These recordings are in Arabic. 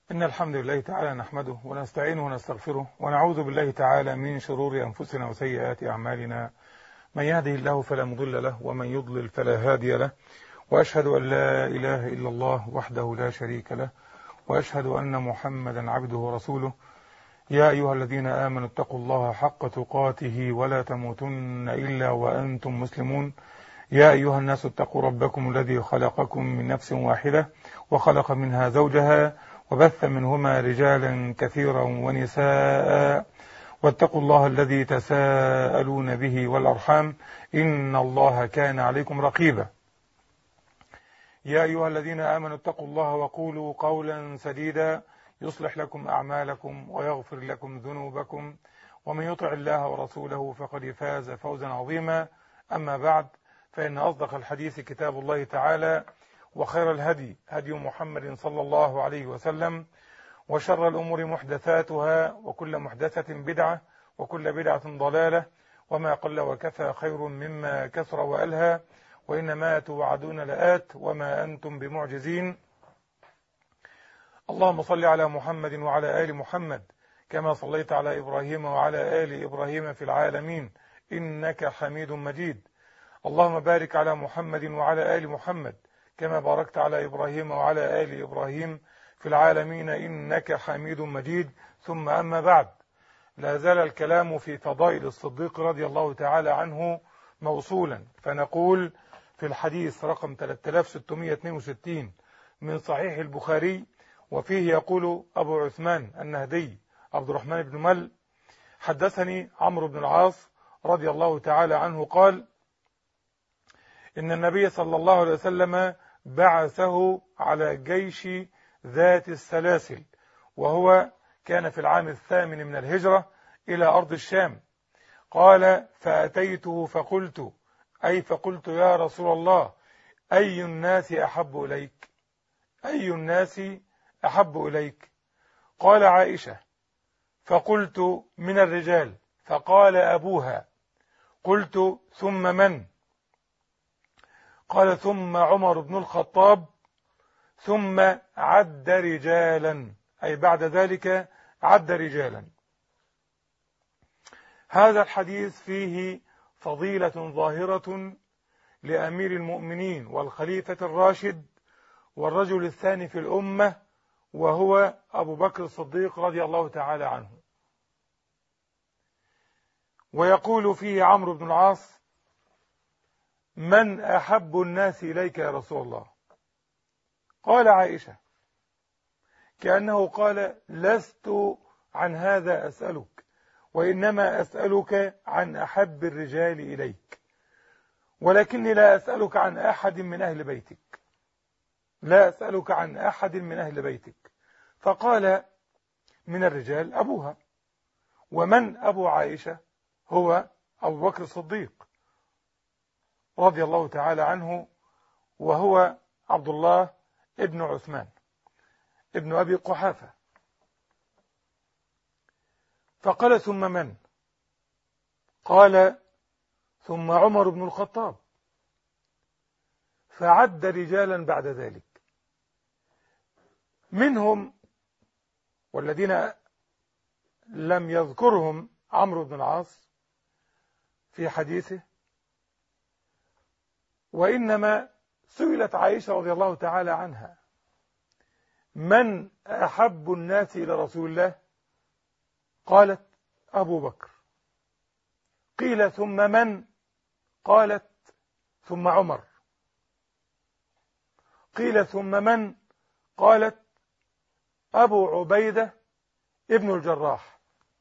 إن الحمد لله تعالى نحمده ونستعينه ونستغفره ونعوذ بالله تعالى من شرور أنفسنا وسيئات أعمالنا. من يهده الله فلا مضل له ومن يضلل فلا هادي له، وأشهد أن لا إله إلا الله وحده لا شريك له، وأشهد أن محمدا عبده ورسوله. يا أيها الذين آمنوا اتقوا الله حق تقاته ولا تموتن إلا وأنتم مسلمون. يا أيها الناس اتقوا ربكم الذي خلقكم من نفس واحدة وخلق منها زوجها وبث منهما رجالا كثيرا ونساء، واتقوا الله الذي تساءلون به والأرحام إن الله كان عليكم رقيبا. يا أيها الذين آمنوا اتقوا الله وقولوا قولا سديدا يصلح لكم أعمالكم ويغفر لكم ذنوبكم، ومن يطع الله ورسوله فقد فاز فوزا عظيما. أما بعد، فإن أصدق الحديث كتاب الله تعالى، وخير الهدي هدي محمد صلى الله عليه وسلم، وشر الأمور محدثاتها، وكل محدثة بدعة، وكل بدعة ضلالة، وما قل وكفى خير مما كثر وألهى، وإنما توعدون لآت وما أنتم بمعجزين. اللهم صل على محمد وعلى آل محمد كما صليت على إبراهيم وعلى آل إبراهيم في العالمين إنك حميد مجيد. اللهم بارك على محمد وعلى آل محمد كما باركت على إبراهيم وعلى آل إبراهيم في العالمين إنك حميد مجيد. ثم أما بعد، لا زال الكلام في فضائل الصديق رضي الله تعالى عنه موصولا، فنقول في الحديث رقم 3662 من صحيح البخاري، وفيه يقول أبو عثمان النهدي عبد الرحمن بن مل: حدثني عمرو بن العاص رضي الله تعالى عنه قال: إن النبي صلى الله عليه وسلم بعثه على جيش ذات السلاسل، وهو كان في العام 8 من الهجرة إلى أرض الشام. قال: فأتيته فقلت يا رسول الله، أي الناس أحب إليك؟ أي الناس أحب إليك؟ قال: عائشة. فقلت: من الرجال؟ فقال: أبوها. قلت: ثم من؟ قال: ثم عمر بن الخطاب، ثم عد رجالا، أي بعد ذلك عد رجالا. هذا الحديث فيه فضيلة ظاهرة لأمير المؤمنين والخليفة الراشد والرجل الثاني في الأمة، وهو أبو بكر الصديق رضي الله تعالى عنه. ويقول فيه عمرو بن العاص: من أحب الناس إليك يا رسول الله؟ قال: عائشة. كأنه قال: لست عن هذا أسألك، وإنما أسألك عن أحب الرجال إليك، ولكني لا أسألك عن أحد من أهل بيتك، لا أسألك عن أحد من أهل بيتك. فقال: من الرجال أبوها. ومن أبو عائشة؟ هو أبو بكر الصديق رضي الله تعالى عنه، وهو عبد الله ابن عثمان ابن أبي قحافة. فقال: ثم من؟ قال: ثم عمر بن الخطاب. فعد رجالا بعد ذلك، منهم والذين لم يذكرهم عمرو بن العاص في حديثه، وإنما سئلت عائشة رضي الله تعالى عنها: من أحب الناس إلى رسول الله؟ قالت: أبو بكر. قيل: ثم من؟ قالت: ثم عمر. قيل: ثم من؟ قالت: أبو عبيدة ابن الجراح.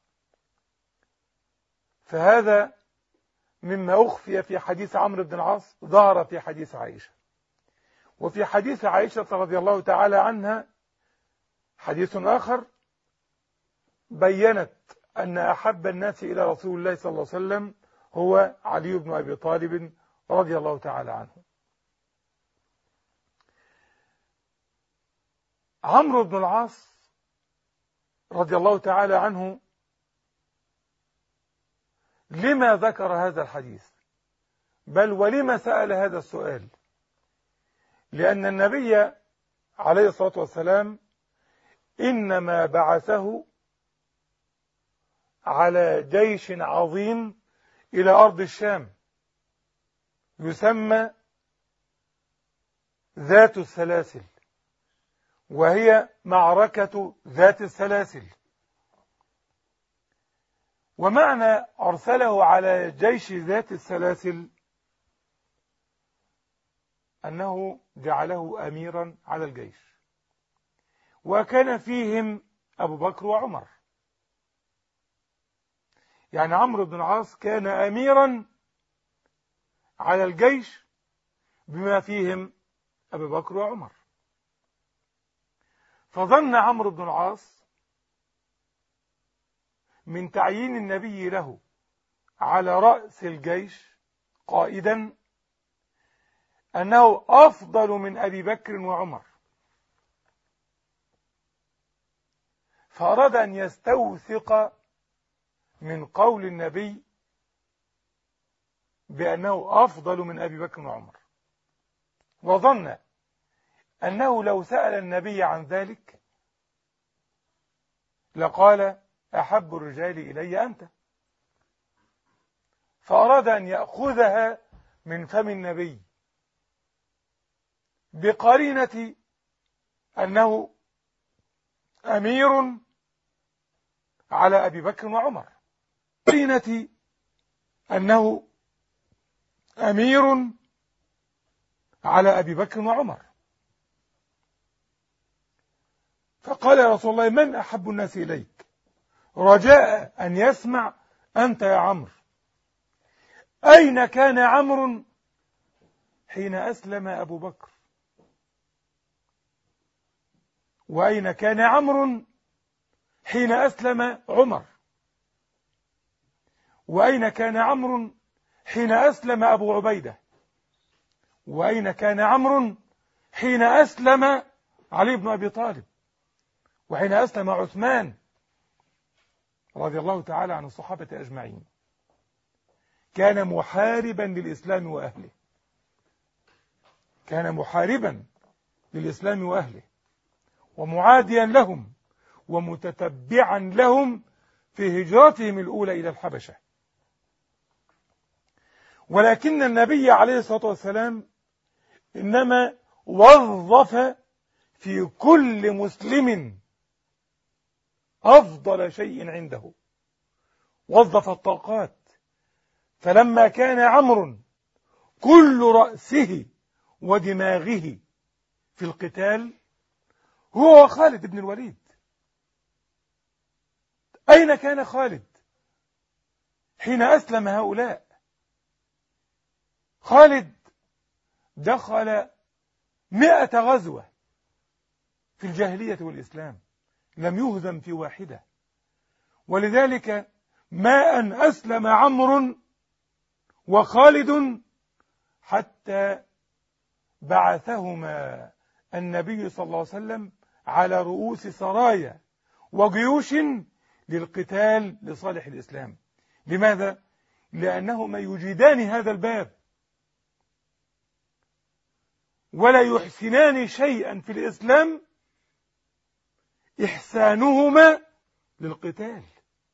فهذا مما أخفي في حديث عمرو بن العاص ظهر في حديث عائشة. وفي حديث عائشة رضي الله تعالى عنها حديث آخر بيّنت أن أحب الناس إلى رسول الله صلى الله عليه وسلم هو علي بن أبي طالب رضي الله تعالى عنه. عمرو بن العاص رضي الله تعالى عنه لما ذكر هذا الحديث؟ بل ولما سأل هذا السؤال؟ لأن النبي عليه الصلاة والسلام إنما بعثه على جيش عظيم إلى أرض الشام يسمى ذات السلاسل، وهي معركة ذات السلاسل. ومعنى أرسله على جيش ذات السلاسل أنه جعله أميرا على الجيش، وكان فيهم أبو بكر وعمر. يعني عمرو بن العاص كان أميرا على الجيش بما فيهم أبو بكر وعمر. فظن عمرو بن العاص من تعيين النبي له على رأس الجيش قائدا أنه أفضل من أبي بكر وعمر، فأراد أن يستوثق من قول النبي بأنه أفضل من أبي بكر وعمر، وظن أنه لو سأل النبي عن ذلك لقال أحب الرجال إلي أنت، فأراد أن يأخذها من فم النبي بقرينة أنه أمير على أبي بكر وعمر، قرينة أنه أمير على أبي بكر وعمر. فقال يا رسول الله من أحب الناس إليك، رجاء أن يسمع أنت يا عمرو. أين كان عمرو حين أسلم أبو بكر؟ وأين كان عمرو حين أسلم عمر؟ وأين كان عمرو حين أسلم أبو عبيدة؟ وأين كان عمرو حين أسلم علي بن أبي طالب؟ وحين أسلم عثمان رضي الله تعالى عن الصحابة أجمعين؟ كان محاربا للإسلام وأهله، كان محاربا للإسلام وأهله ومعاديا لهم ومتتبعا لهم في هجرتهم الأولى إلى الحبشة. ولكن النبي عليه الصلاة والسلام إنما وظف في كل مسلم أفضل شيء عنده، وظف الطاقات. فلما كان عمرو كل رأسه ودماغه في القتال هو خالد بن الوليد. أين كان خالد حين أسلم هؤلاء؟ خالد دخل 100 غزوة في الجاهلية والإسلام، لم يهزم في واحدة. ولذلك ما أن أسلم عمرو وخالد حتى بعثهما النبي صلى الله عليه وسلم على رؤوس سرايا وجيوش للقتال لصالح الإسلام. لماذا؟ لأنهما يجيدان هذا الباب ولا يحسنان شيئا في الإسلام إحسانهما للقتال.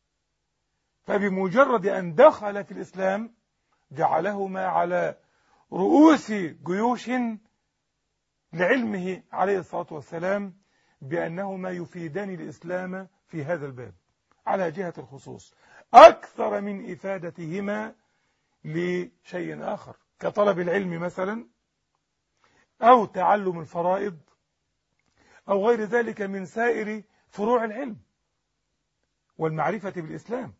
فبمجرد أن دخل في الإسلام جعلهما على رؤوس جيوش لعلمه عليه الصلاة والسلام بأنهما يفيدان الإسلام في هذا الباب على جهة الخصوص أكثر من إفادتهما لشيء آخر كطلب العلم مثلا أو تعلم الفرائض أو غير ذلك من سائر فروع العلم والمعرفة بالإسلام.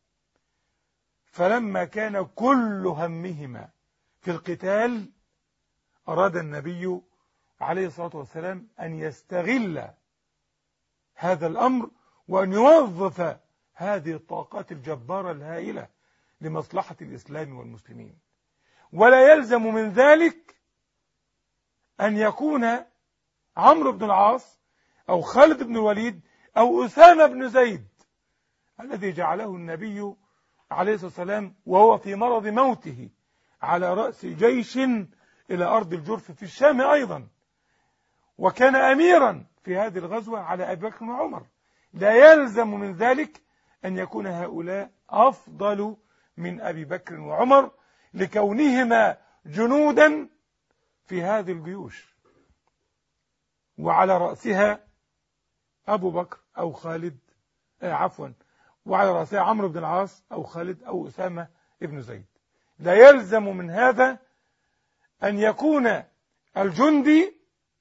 فلما كان كل همهما في القتال أراد النبي عليه الصلاة والسلام أن يستغل هذا الأمر وأن يوظف هذه الطاقات الجبارة الهائلة لمصلحة الإسلام والمسلمين. ولا يلزم من ذلك أن يكون عمرو بن العاص أو خالد بن الوليد أو أسامة بن زيد الذي جعله النبي عليه الصلاة والسلام وهو في مرض موته على رأس جيش إلى أرض الجرف في الشام أيضا، وكان أميرا في هذه الغزوة على أبي بكر وعمر. لا يلزم من ذلك أن يكون هؤلاء أفضل من أبي بكر وعمر لكونهما جنودا في هذه الجيوش، وعلى رأسها أبو بكر أو خالد، وعلى رأسها عمرو بن العاص أو خالد أو أسامة ابن زيد. لا يلزم من هذا أن يكون الجندي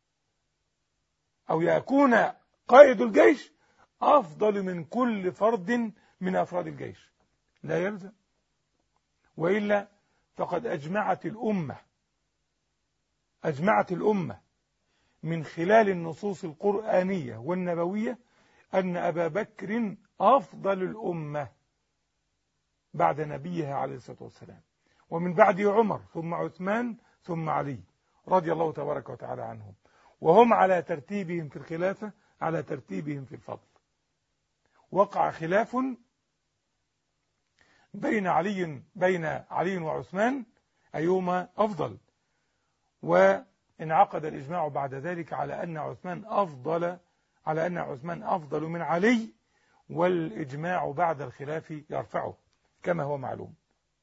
أو يكون قائد الجيش أفضل من كل فرد من أفراد الجيش، لا يلزم. وإلا فقد أجمعت الأمة من خلال النصوص القرآنية والنبوية أن أبا بكر أفضل الأمة بعد نبيها عليه الصلاة والسلام، ومن بعده عمر ثم عثمان ثم علي رضي الله تبارك وتعالى عنهم، وهم على ترتيبهم في الخلافة على ترتيبهم في الفضل. وقع خلاف بين علي وعثمان أيهما أفضل، وانعقد الإجماع بعد ذلك على أن عثمان أفضل من علي، والإجماع بعد الخلاف يرفعه كما هو معلوم.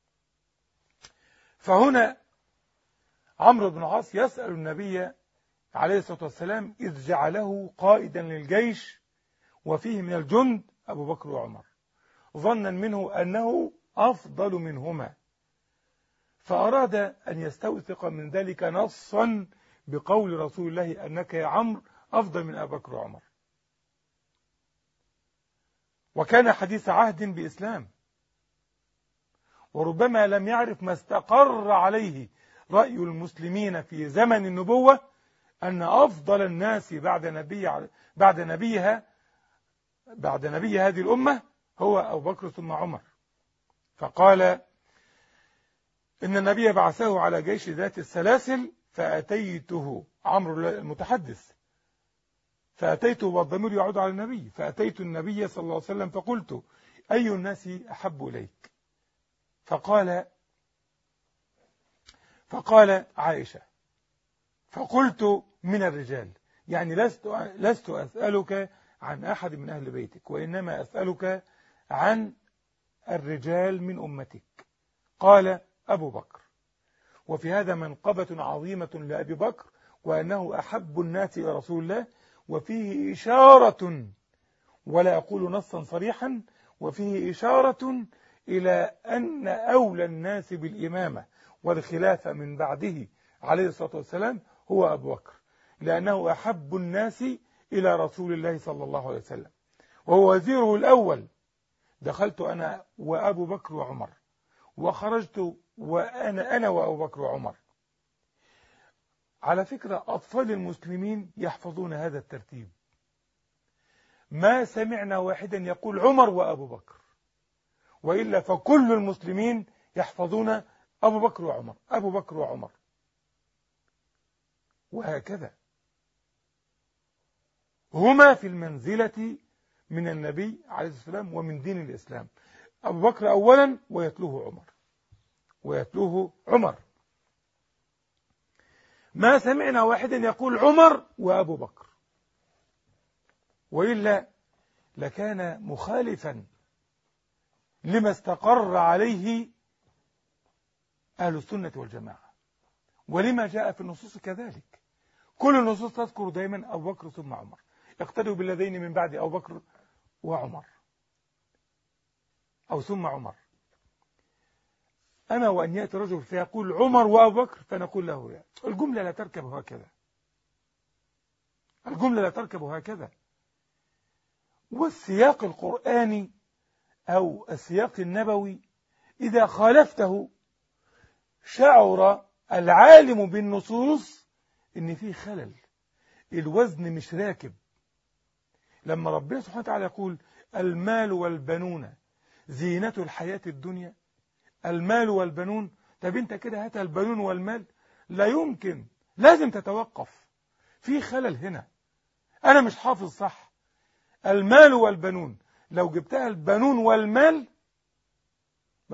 فهنا عمرو بن العاص يسأل النبي عليه الصلاة والسلام إذ جعله قائدا للجيش وفيه من الجند أبو بكر وعمر، ظنا منه أنه أفضل منهما، فأراد أن يستوثق من ذلك نصا بقول رسول الله أنك يا عمرو أفضل من أبي بكر وعمر. وكان حديث عهد بإسلام، وربما لم يعرف ما استقر عليه رأي المسلمين في زمن النبوة أن أفضل الناس بعد نبي هذه الأمة هو أبو بكر ثم عمر. فقال إن النبي بعثه على جيش ذات السلاسل فأتيته، عمرو المتحدث، فأتيته والضمير يعود على النبي، فأتيت النبي صلى الله عليه وسلم فقلت أي الناس أحب إليك؟ فقال عائشة، فقلت من الرجال، يعني لست أسألك عن أحد من أهل بيتك، وإنما أسألك عن الرجال من أمتك. قال أبو بكر. وفي هذا منقبة عظيمة لأبي بكر، وأنه أحب الناس إلى رسول الله، وفيه إشارة، ولا أقول نصا صريحا، وفيه إشارة إلى أن أولى الناس بالإمامة والخلافة من بعده عليه الصلاة والسلام هو أبو بكر، لأنه أحب الناس إلى رسول الله صلى الله عليه وسلم، وهو وزيره الأول. دخلت أنا وأبو بكر وعمر، وخرجت أنا وأبو بكر وعمر. على فكرة أطفال المسلمين يحفظون هذا الترتيب، ما سمعنا واحدا يقول عمر وأبو بكر، وإلا فكل المسلمين يحفظون أبو بكر وعمر، أبو بكر وعمر، وهكذا هما في المنزلة من النبي عليه الصلاة والسلام ومن دين الإسلام. أبو بكر أولا ويتلوه عمر. ما سمعنا واحدا يقول عمر وأبو بكر، وإلا لكان مخالفا لما استقر عليه أهل السنة والجماعة، ولما جاء في النصوص كذلك. كل النصوص تذكر دائما أبو بكر ثم عمر، اقتدوا بالذين من بعد أبو بكر وعمر أو ثم عمر. أما وأن يأتي رجل فيقول عمر وأبو بكر فنقول له يعني الجملة لا تركب هكذا، الجملة لا تركب هكذا. والسياق القرآني أو السياق النبوي إذا خالفته شعر العالم بالنصوص إن فيه خلل، الوزن مش راكب. لما ربنا سبحانه وتعالى يقول المال والبنون زينة الحياة الدنيا، المال والبنون، طب انت كده هات البنون والمال، لا يمكن، لازم تتوقف، في خلل هنا، انا مش حافظ صح. المال والبنون لو جبتها البنون والمال ما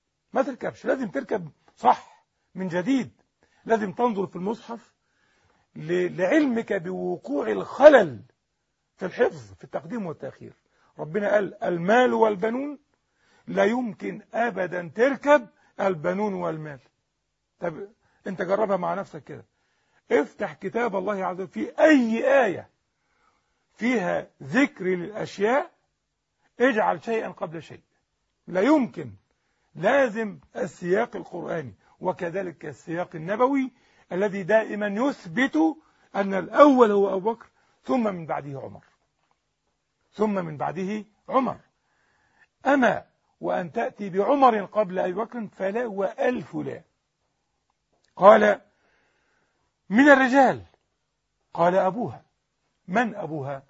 تركبش، لازم تركب صح من جديد. لازم تنظر في المصحف لعلمك بوقوع الخلل في الحفظ في التقديم والتأخير. ربنا قال المال والبنون، لا يمكن أبدا تركب البنون والمال. طب انت جربها مع نفسك كده، افتح كتاب الله عز وجل في أي آية فيها ذكر للأشياء، اجعل شيئا قبل شيء، لا يمكن، لازم السياق القرآني، وكذلك السياق النبوي الذي دائما يثبت أن الأول هو أبو بكر ثم من بعده عمر، ثم من بعده عمر. أما وأن تأتي بعمر قبل أبي بكر فلا وألف لا. قال من الرجال، قال أبوها. من أبوها؟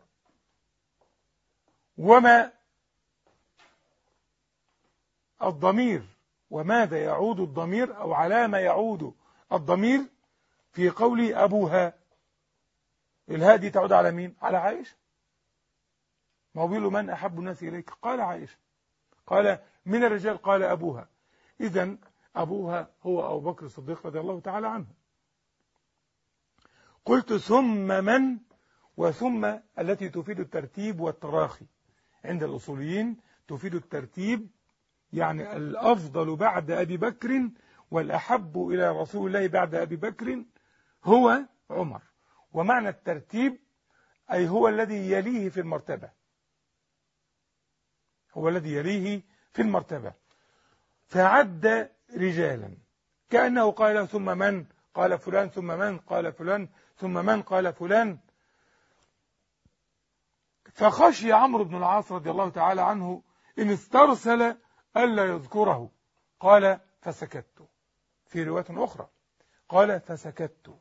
وما الضمير، وماذا يعود الضمير أو على ما يعود الضمير في قول أبوها؟ الهاء دي تعود على مين؟ على عائشة. ما هو بيقول له من أحب الناس إليك؟ قال عائشة. قال من الرجال، قال أبوها. إذن أبوها هو أبو بكر الصديق رضي الله تعالى عنه. قلت ثم من، وثم التي تفيد الترتيب والتراخي عند الأصوليين، تفيد الترتيب، يعني الأفضل بعد أبي بكر والأحب إلى رسول الله بعد أبي بكر هو عمر. ومعنى الترتيب أي هو الذي يليه في المرتبة، هو الذي يليه في المرتبة. فعد رجالا كأنه قال ثم من، قال فلان، ثم من، قال فلان، ثم من، قال فلان. فخشي عمرو بن العاص رضي الله تعالى عنه إن استرسل ألا يذكره، قال فسكت. في رواية أخرى قال فسكت،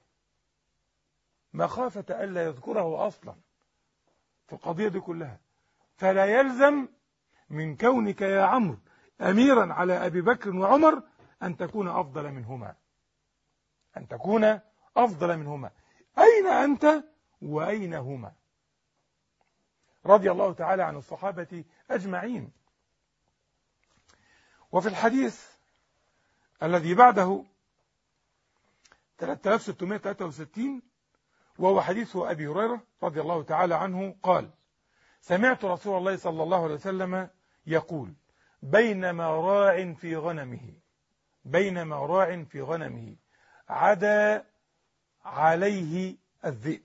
مخافة ألا يذكره أصلا في القضية دي كلها. فلا يلزم من كونك يا عمرو أميرا على أبي بكر وعمر أن تكون أفضل منهما، أن تكون أفضل منهما. أين أنت وأين هما؟ رضي الله تعالى عن الصحابة أجمعين. وفي الحديث الذي بعده 3663 وهو حديث أبي هريرة رضي الله تعالى عنه قال سمعت رسول الله صلى الله عليه وسلم يقول بينما راع في غنمه، بينما راع في غنمه عدا عليه الذئب.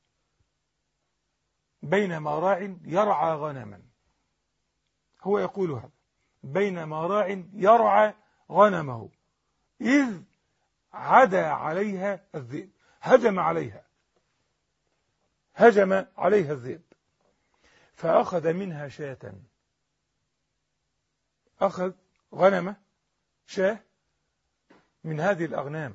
بينما راع يرعى غنما، هو يقول هذا، بينما راع يرعى غنمه إذ عدا عليها الذئب، هجم عليها، هجم عليها الذئب، فأخذ منها شاة، أخذ غنمة شاة من هذه الأغنام،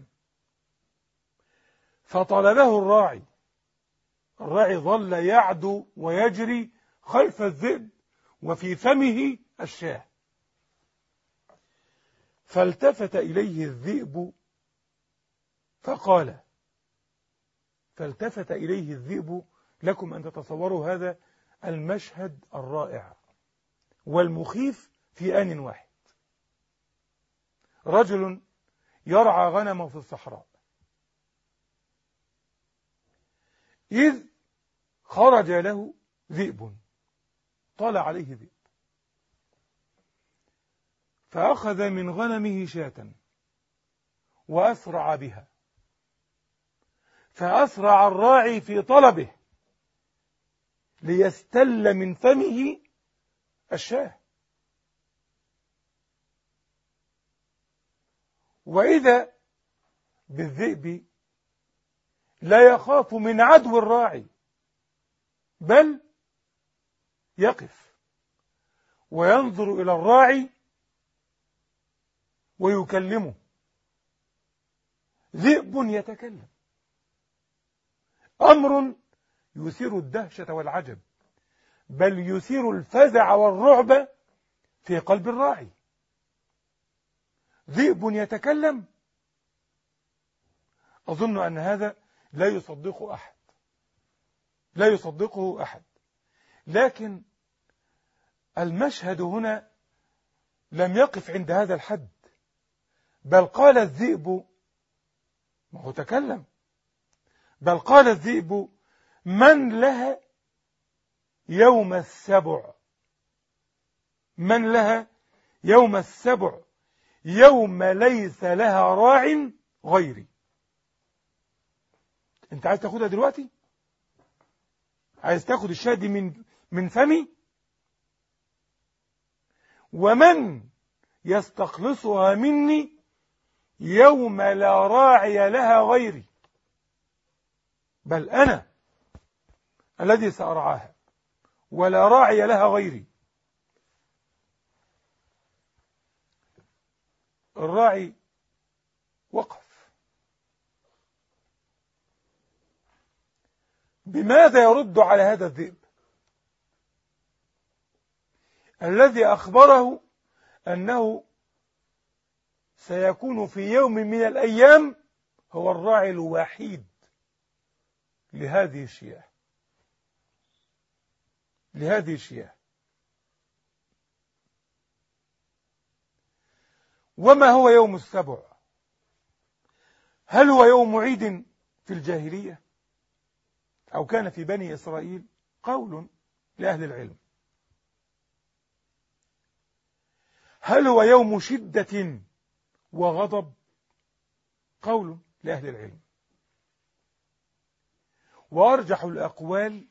فطلبه الراعي، الراعي ظل يعدو ويجري خلف الذئب وفي فمه الشاة، فالتفت إليه الذئب فقال، فالتفت إليه الذئب، لكم أن تتصوروا هذا المشهد الرائع والمخيف في آن واحد. رجل يرعى غنمه في الصحراء إذ خرج له ذئب، طلع عليه ذئب، فأخذ من غنمه شاة وأسرع بها، فأسرع الراعي في طلبه ليستل من فمه الشاة، وإذا بالذئب لا يخاف من عدو الراعي، بل يقف وينظر إلى الراعي ويكلمه. ذئب يتكلم، أمر يثير الدهشة والعجب، بل يثير الفزع والرعب في قلب الراعي. ذئب يتكلم، أظن أن هذا لا يصدقه أحد، لا يصدقه أحد. لكن المشهد هنا لم يقف عند هذا الحد، بل قال الذئب، ما هو تكلم، بل قال الذئب: من لها يوم السبع، من لها يوم السبع يوم ليس لها راع غيري. انت عايز تاخدها دلوقتي؟ عايز تاخد الشاة دي من فمي؟ ومن يستخلصها مني يوم لا راعي لها غيري، بل أنا الذي سأرعاها ولا راعي لها غيري. الراعي وقف. بماذا يرد على هذا الذئب الذي أخبره أنه سيكون في يوم من الأيام هو الراعي الوحيد لهذه الشياه، لهذه الشياه؟ وما هو يوم السبع؟ هل هو يوم عيد في الجاهلية أو كان في بني إسرائيل؟ قول لأهل العلم. هل هو يوم شدة وغضب؟ قول لأهل العلم. وأرجح الأقوال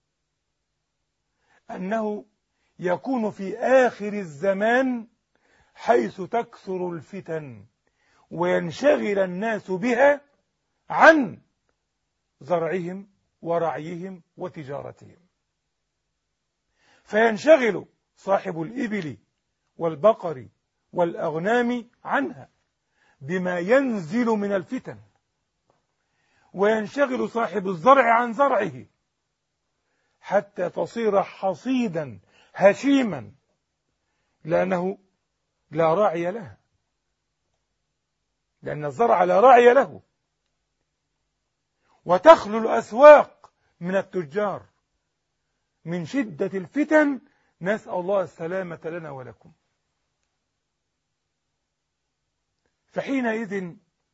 أنه يكون في آخر الزمان حيث تكثر الفتن وينشغل الناس بها عن زرعهم ورعيهم وتجارتهم، فينشغل صاحب الإبل والبقر والأغنام عنها بما ينزل من الفتن، وينشغل صاحب الزرع عن زرعه حتى تصير حصيدا هشيما لأنه لا راعي لها، لأن الزرع لا راعي له. وتخلو الأسواق من التجار من شدة الفتن، نسأل الله السلامة لنا ولكم. فحينئذ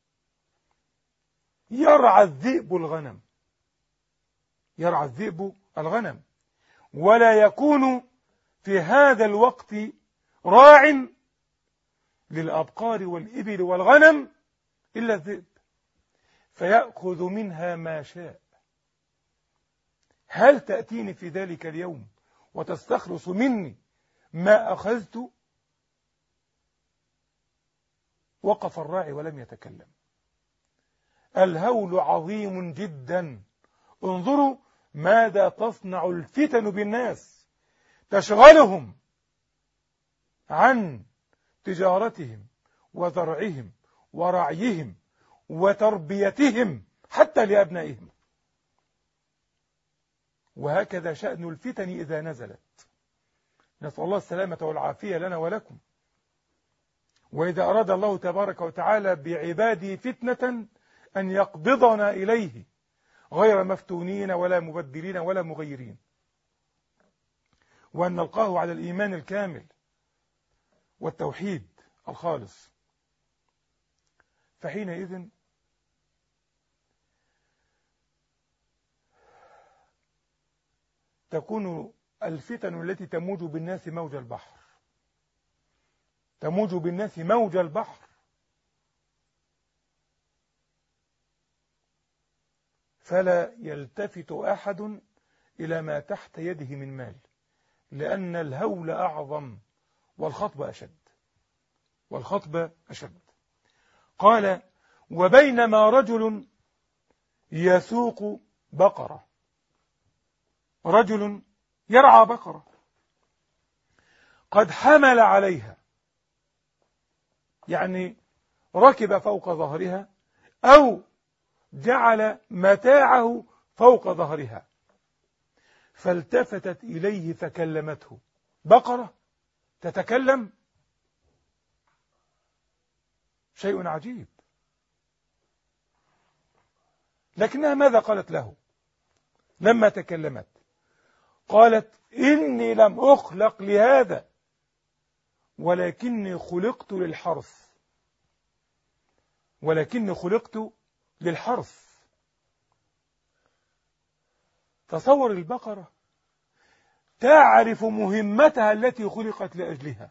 يرعى الذئب الغنم، يرعى الذئب الغنم، ولا يكون في هذا الوقت راع للأبقار والإبل والغنم إلا الذئب، فيأخذ منها ما شاء. هل تأتيني في ذلك اليوم وتستخلص مني ما أخذت؟ وقف الراعي ولم يتكلم. الهول عظيم جدا. انظروا ماذا تصنع الفتن بالناس، تشغلهم عن تجارتهم وزرعهم ورعيهم وتربيتهم حتى لأبنائهم. وهكذا شأن الفتن إذا نزلت، نسأل الله السلامة والعافية لنا ولكم. وإذا أراد الله تبارك وتعالى بعباده فتنة أن يقبضنا إليه غير مفتونين ولا مبدلين ولا مغيرين، وأن نلقاه على الإيمان الكامل والتوحيد الخالص. فحينئذ تكون الفتن التي تموج بالناس موج البحر، تموج بالناس موج البحر، فلا يلتفت أحد إلى ما تحت يده من مال، لأن الهول أعظم والخطب أشد، والخطب أشد. قال: وبينما رجل يسوق بقرة، رجل يرعى بقرة قد حمل عليها، يعني ركب فوق ظهرها أو جعل متاعه فوق ظهرها، فالتفتت إليه فكلمته. بقرة تتكلم؟ شيء عجيب. لكنها ماذا قالت له لما تكلمت؟ قالت: إني لم أخلق لهذا ولكني خلقت للحرث، ولكني خلقت للحرث. تصور البقرة تعرف مهمتها التي خلقت لأجلها،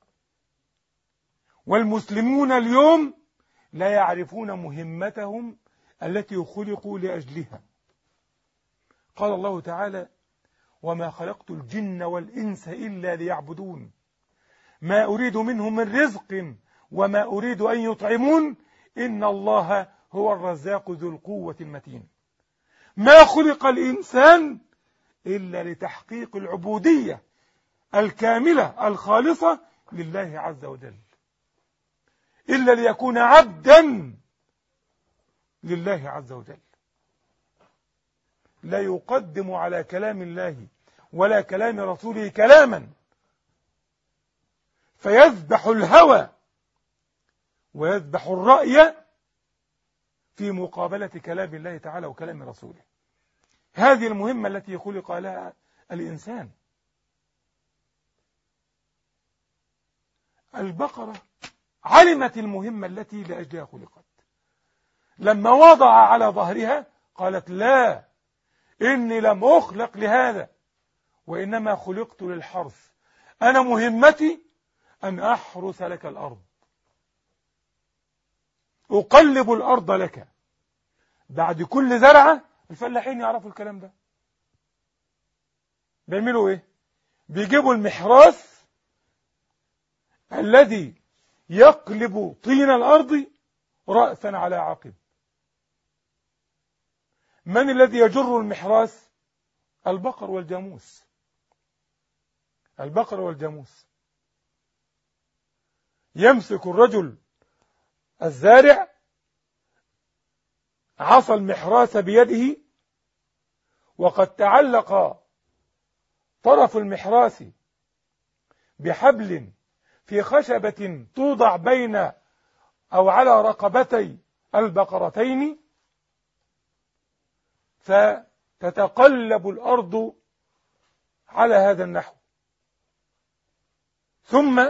والمسلمون اليوم لا يعرفون مهمتهم التي خلقوا لأجلها. قال الله تعالى: وما خلقت الجن والإنس إلا ليعبدون ما أريد منهم من رزق وما أريد أن يطعمون إن الله هو الرزاق ذو القوة المتين. ما خلق الإنسان إلا لتحقيق العبودية الكاملة الخالصة لله عز وجل، إلا ليكون عبدا لله عز وجل، لا يقدم على كلام الله ولا كلام رسوله كلاما فيذبح الهوى ويذبح الرأي في مقابلة كلام الله تعالى وكلام رسوله. هذه المهمة التي خلق لها الإنسان. البقرة علمت المهمة التي لأجلها خلقت، لما وضع على ظهرها قالت: لا، إني لم أخلق لهذا، وإنما خلقت للحرث. أنا مهمتي أن أحرث لك الأرض، أقلب الأرض لك. بعد كل زرعة، الفلاحين يعرفوا الكلام ده، بيعملوا إيه؟ بيجيبوا المحراث الذي يقلب طين الأرض رأسا على عقب. من الذي يجر المحراث؟ البقر والجاموس. البقر والجاموس. يمسك الرجل الزارع عصا المحراث بيده، وقد تعلق طرف المحراث بحبل في خشبة توضع بين أو على رقبتي البقرتين، فتتقلب الأرض على هذا النحو. ثم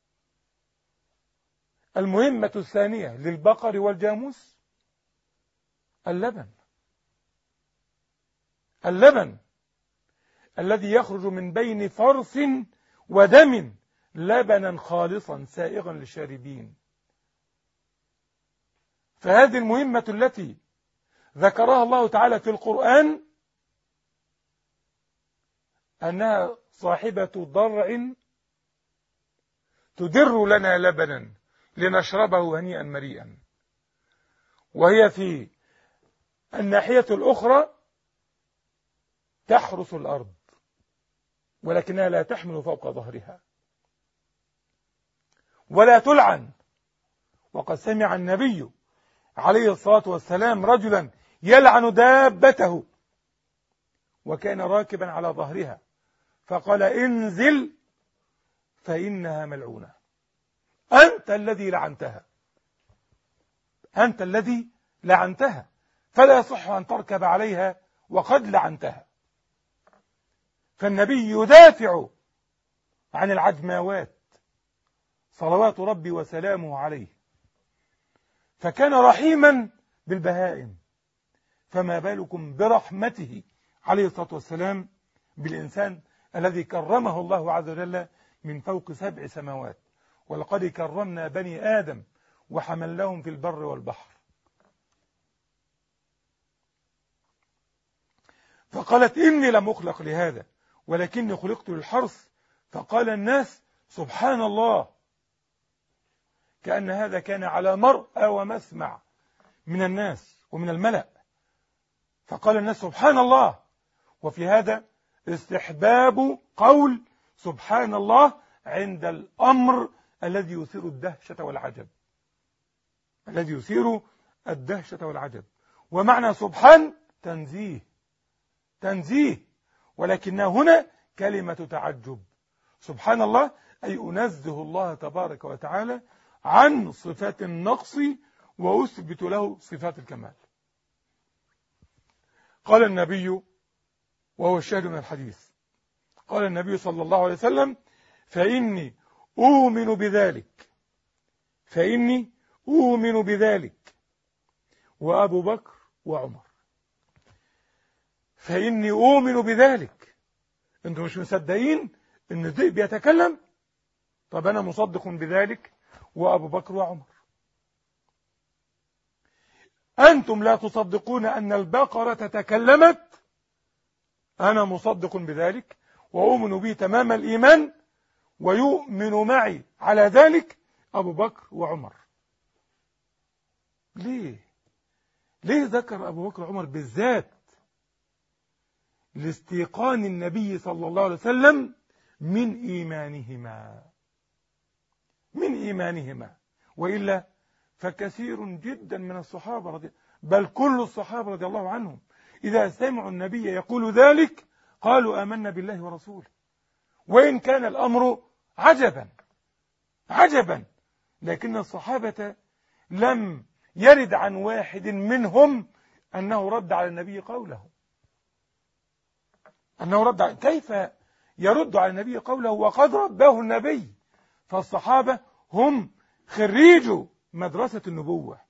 المهمة الثانية للبقر والجاموس اللبن. اللبن الذي يخرج من بين فرث ودم لبنا خالصا سائغا للشاربين. فهذه المهمة التي ذكرها الله تعالى في القرآن أنها صاحبة ضرع تدر لنا لبنا لنشربه هنيئا مريئا، وهي في الناحية الأخرى تحرث الأرض ولكنها لا تحمل فوق ظهرها ولا تلعن. وقد سمع النبي عليه الصلاة والسلام رجلا يلعن دابته وكان راكبا على ظهرها، فقال: انزل فإنها ملعونة. أنت الذي لعنتها، أنت الذي لعنتها، فلا يصح أن تركب عليها وقد لعنتها. فالنبي يدافع عن العجماوات صلوات ربي وسلامه عليه، فكان رحيما بالبهائم، فما بالكم برحمته عليه الصلاة والسلام بالإنسان الذي كرمه الله عز وجل من فوق 7 سماوات. ولقد كرمنا بني آدم وحملناهم في البر والبحر. فقالت: إني لم أخلق لهذا ولكني خلقت للحرث. فقال الناس: سبحان الله، كأن هذا كان على مرأى ومسمع من الناس ومن الملأ. فقال الناس: سبحان الله. وفي هذا استحباب قول سبحان الله عند الأمر الذي يثير الدهشة والعجب، الذي يثير الدهشة والعجب. ومعنى سبحان تنزيه، تنزيه، ولكنها هنا كلمة تعجب. سبحان الله أي أنزه الله تبارك وتعالى عن صفات النقص وأثبت له صفات الكمال. قال النبي، وهو الشاهد من الحديث، قال النبي صلى الله عليه وسلم: فإني أؤمن بذلك، فإني أؤمن بذلك وأبو بكر وعمر. فإني أؤمن بذلك. أنتم مش مصدقين أن الذئب يتكلم؟ طب أنا مصدق بذلك وأبو بكر وعمر. أنتم لا تصدقون أن البقرة تكلمت؟ أنا مصدق بذلك وأؤمن به تمام الإيمان، ويؤمن معي على ذلك أبو بكر وعمر. ليه ذكر أبو بكر وعمر بالذات؟ لاستيقان النبي صلى الله عليه وسلم من إيمانهما، وإلا فكثير جدا من الصحابة بل كل الصحابة رضي الله عنهم إذا سمعوا النبي يقول ذلك قالوا آمنا بالله ورسوله، وإن كان الأمر عجبا، لكن الصحابة لم يرد عن واحد منهم أنه رد على النبي قوله. كيف يرد على النبي قوله وقد رباه النبي؟ فالصحابة هم خريج مدرسة النبوة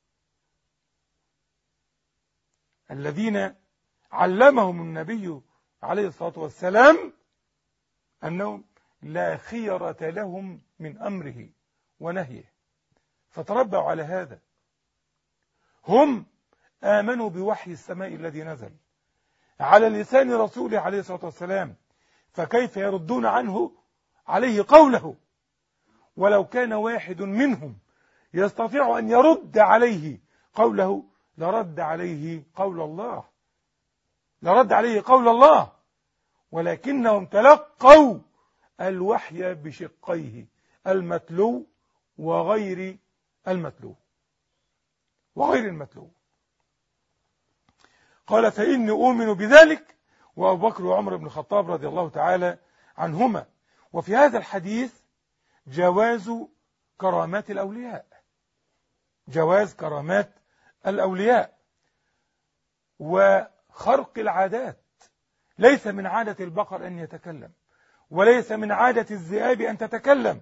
الذين علمهم النبي عليه الصلاة والسلام أنهم لا خيرة لهم من أمره ونهيه، فتربوا على هذا. هم آمنوا بوحي السماء الذي نزل على لسان رسوله عليه الصلاة والسلام، فكيف يردون عنه عليه قوله؟ ولو كان واحد منهم يستطيع أن يرد عليه قوله لرد عليه قول الله، ولكنهم تلقوا الوحي بشقيه، المتلو وغير المتلو. قال فإني أؤمن بذلك وأبو بكر وعمر بن الخطاب رضي الله تعالى عنهما. وفي هذا الحديث جواز كرامات الأولياء وخرق العادات. ليس من عادة البقر أن يتكلم، وليس من عادة الذئاب أن تتكلم،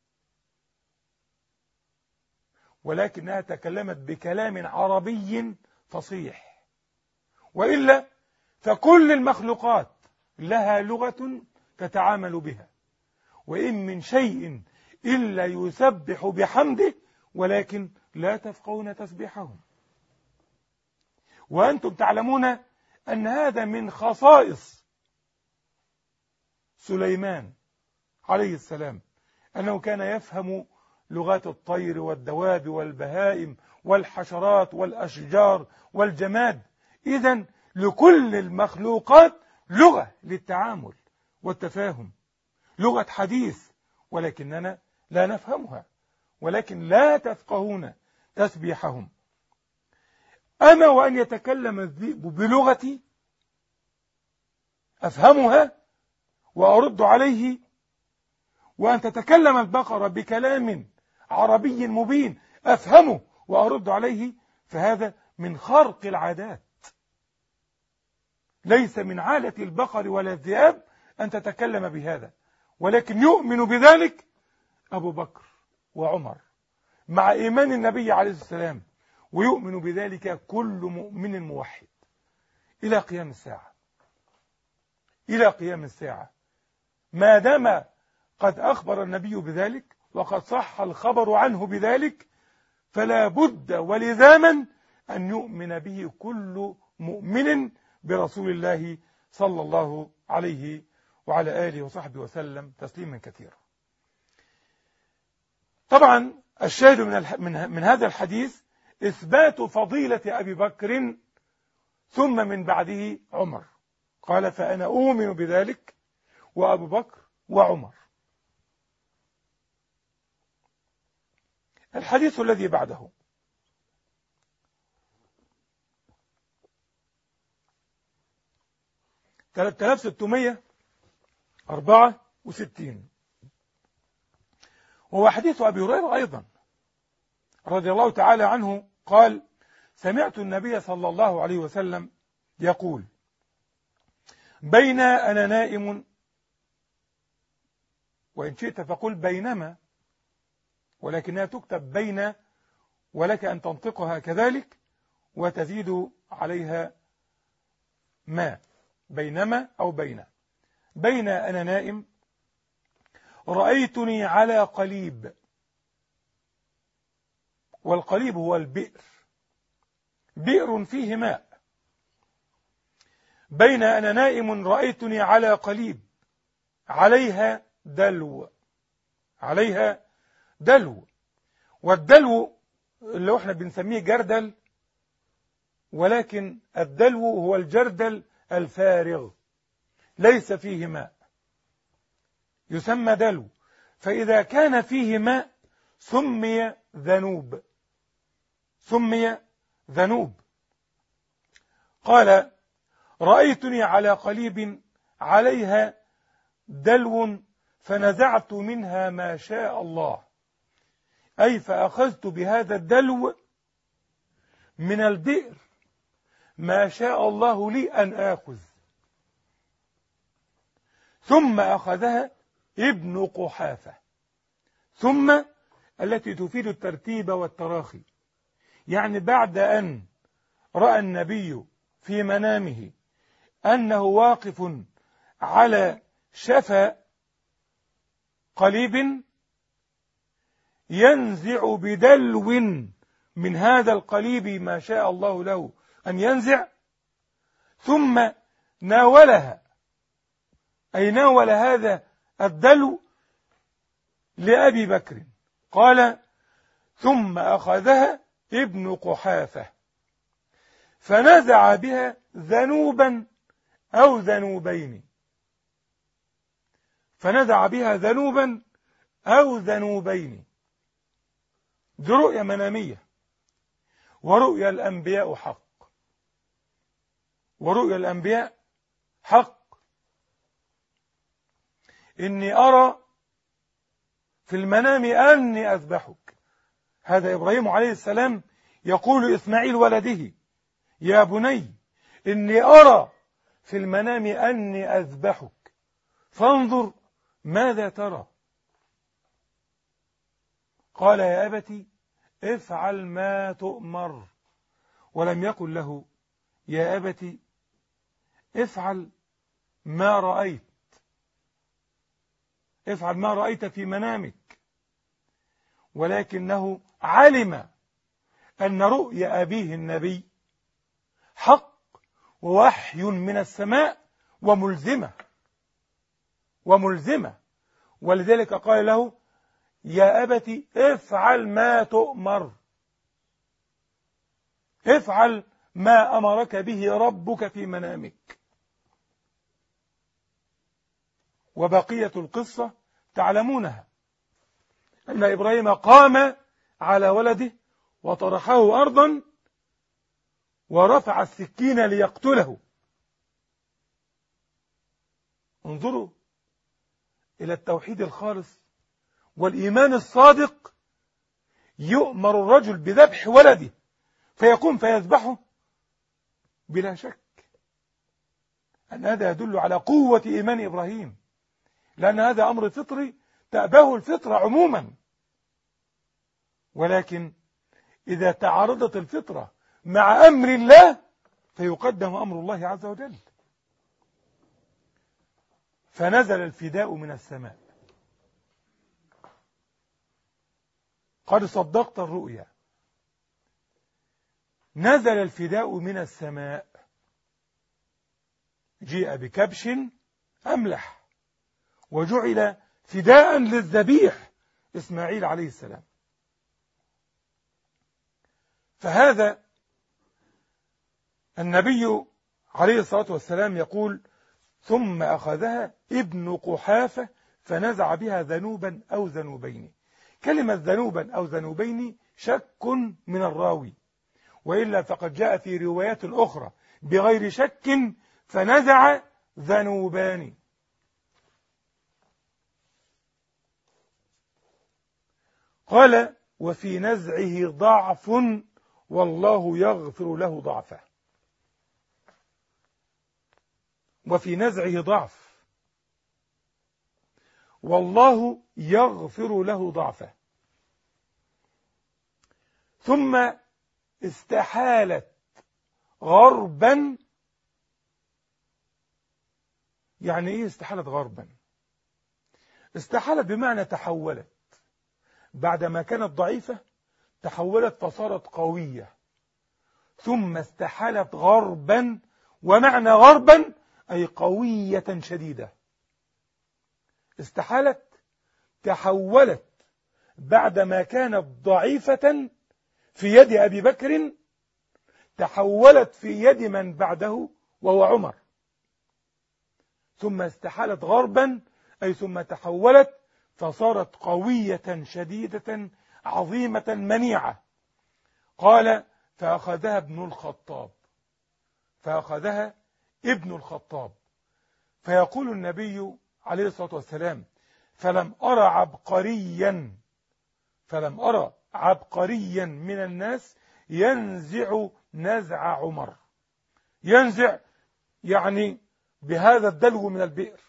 ولكنها تكلمت بكلام عربي فصيح، وإلا فكل المخلوقات لها لغة تتعامل بها، وإن من شيء إلا يسبح بحمده ولكن لا تفقهون تسبيحهم. وأنتم تعلمون أن هذا من خصائص سليمان عليه السلام، أنه كان يفهم لغات الطير والدواب والبهائم والحشرات والأشجار والجماد. إذن لكل المخلوقات لغة للتعامل والتفاهم، لغة حديث، ولكننا لا نفهمها، ولكن لا تفقهون تسبيحهم. أما وأن يتكلم الذئب بلغتي أفهمها وأرد عليه، وأن تتكلم البقرة بكلام عربي مبين أفهمه وأرد عليه، فهذا من خرق العادات. ليس من عادة البقر ولا الذئاب أن تتكلم بهذا، ولكن يؤمن بذلك أبو بكر وعمر مع إيمان النبي عليه السلام، ويؤمن بذلك كل مؤمن موحد إلى قيام الساعة، ما دام قد أخبر النبي بذلك وقد صح الخبر عنه بذلك، فلا بد ولزاما أن يؤمن به كل مؤمن برسول الله صلى الله عليه وعلى آله وصحبه وسلم تسليما كثيرا. طبعا الشاهد من هذا الحديث إثبات فضيلة أبي بكر ثم من بعده عمر. قال فأنا أؤمن بذلك وأبو بكر وعمر. الحديث الذي بعده 3664، وهو حديث أبي هريرة أيضا رضي الله تعالى عنه قال سمعت النبي صلى الله عليه وسلم يقول بين أنا نائم، وإن شئت فقل بينما، ولكنها تكتب بين، ولك أن تنطقها كذلك وتزيد عليها ما. بينما أو بين أنا نائم رأيتني على قليب، والقليب هو البئر، بئر فيه ماء. بين أنا نائم رأيتني على قليب عليها دلو، عليها دلو. والدلو اللي احنا بنسميه جردل، ولكن الدلو هو الجردل الفارغ ليس فيه ماء، يسمى دلو. فإذا كان فيه ماء سمي ذنوب، سمي ذنوب. قال رأيتني على قليب عليها دلو فنزعت منها ما شاء الله، أي فأخذت بهذا الدلو من البئر ما شاء الله لي أن آخذ. ثم أخذها ابن قحافة، ثم التي تفيد الترتيب والتراخي، يعني بعد أن رأى النبي في منامه أنه واقف على شفا قليب ينزع بدلو من هذا القليب ما شاء الله له أن ينزع، ثم ناولها، أي ناول هذا الدلو لأبي بكر. قال ثم أخذها ابن قحافة فنزع بها ذنوبا أو ذنوبين، فنزع بها ذنوبا أو ذنوبين. دي رؤيا منامية، ورؤيا الأنبياء حق، ورؤيا الأنبياء حق. إني أرى في المنام أني أذبحك. هذا إبراهيم عليه السلام يقول إسماعيل ولده يا بني إني أرى في المنام أني أذبحك فانظر ماذا ترى. قال يا أبت افعل ما تؤمر، ولم يقل له يا أبت افعل ما رأيت، افعل ما رأيت في منامك، ولكنه علم أن رؤيا أبيه النبي حق ووحي من السماء وملزمة، ولذلك قال له يا أبت افعل ما تؤمر، افعل ما أمرك به ربك في منامك. وبقية القصة تعلمونها، أن إبراهيم قام على ولده وطرحه أرضا ورفع السكين ليقتله. انظروا إلى التوحيد الخالص والإيمان الصادق. يؤمر الرجل بذبح ولده فيقوم فيذبحه، بلا شك أن هذا يدل على قوة إيمان إبراهيم، لأن هذا أمر فطري تأباه الفطرة عموما. ولكن إذا تعارضت الفطرة مع أمر الله فيقدم أمر الله عز وجل. فنزل الفداء من السماء. قد صدقت الرؤيا، نزل الفداء من السماء، جيء بكبش أملح وجعل فداء للذبيح إسماعيل عليه السلام. فهذا النبي عليه الصلاة والسلام يقول ثم أخذها ابن قحافة فنزع بها ذنوبا أو ذنوبين. كلمة ذنوبا أو ذنوبين شك من الراوي، وإلا فقد جاء في روايات أخرى بغير شك فنزع ذنوبان. قال وفي نزعه ضعف والله يغفر له ضعفه. وفي نزعه ضعف والله يغفر له ضعفه. ثم استحالت غربا يعني إيه استحالت غربا؟ استحالت بمعنى تحولت، بعدما كانت ضعيفة تحولت فصارت قوية، ثم استحالت غربا، ومعنى غربا أي قوية شديدة. استحالت تحولت بعدما كانت ضعيفة في يد أبي بكر، تحولت في يد من بعده وهو عمر. ثم استحالت غربا أي ثم تحولت فصارت قوية شديدة عظيمة منيعة. قال فأخذها ابن الخطاب. فيقول النبي عليه الصلاة والسلام فلم أرى عبقريا من الناس ينزع نزع عمر. ينزع يعني بهذا الدلو من البئر.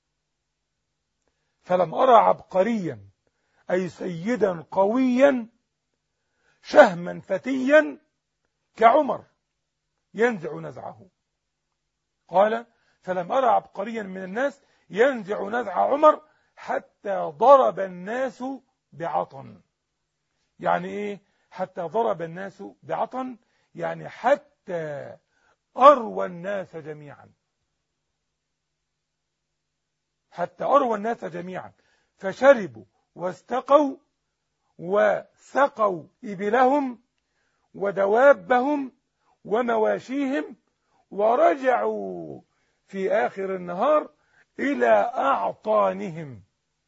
فلم أرى عبقريا أي سيدا قويا شهما فتيا كعمر ينزع نزعه. قال فلم أرى عبقريا من الناس ينزع نزع عمر حتى ضرب الناس بعطن. يعني إيه حتى ضرب الناس بعطن؟ يعني حتى أروى الناس جميعا، حتى أروى الناس جميعا، فشربوا واستقوا وسقوا إبلهم ودوابهم ومواشيهم، ورجعوا في آخر النهار إلى أعطانهم.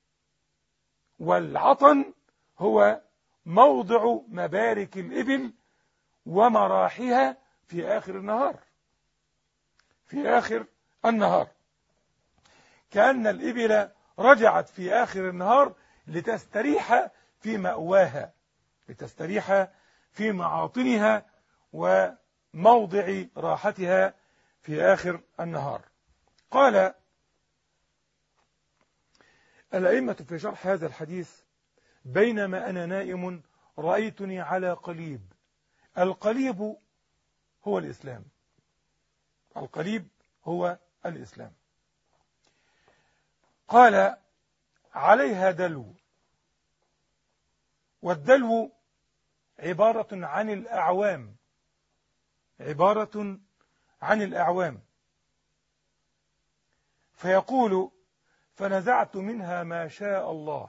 والعطن هو موضع مبارك الإبل ومراحها في آخر النهار. في آخر النهار كأن الإبل رجعت في آخر النهار لتستريح في مأواها، لتستريح في معاطنها وموضع راحتها في آخر النهار. قال الأئمة في شرح هذا الحديث بينما أنا نائم رأيتني على قليب. القليب هو الإسلام. القليب هو الإسلام. قال عليها دلو، والدلو عبارة عن الأعوام، عبارة عن الأعوام. فيقول فنزعت منها ما شاء الله،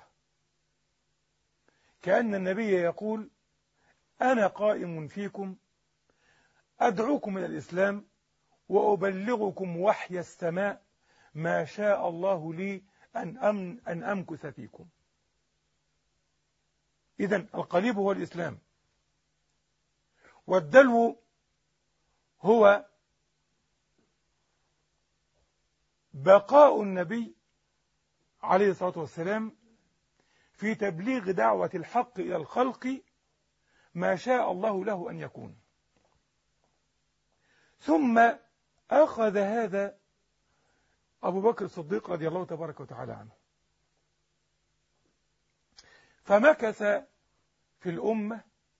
كأن النبي يقول أنا قائم فيكم أدعوكم إلى الإسلام وأبلغكم وحي السماء ما شاء الله لي أن أمكث فيكم. إذن القليب هو الإسلام، والدلو هو بقاء النبي عليه الصلاة والسلام في تبليغ دعوة الحق إلى الخلق ما شاء الله له أن يكون. ثم أخذ هذا أبو بكر الصديق رضي الله تبارك وتعالى عنه، فمكث في الأمة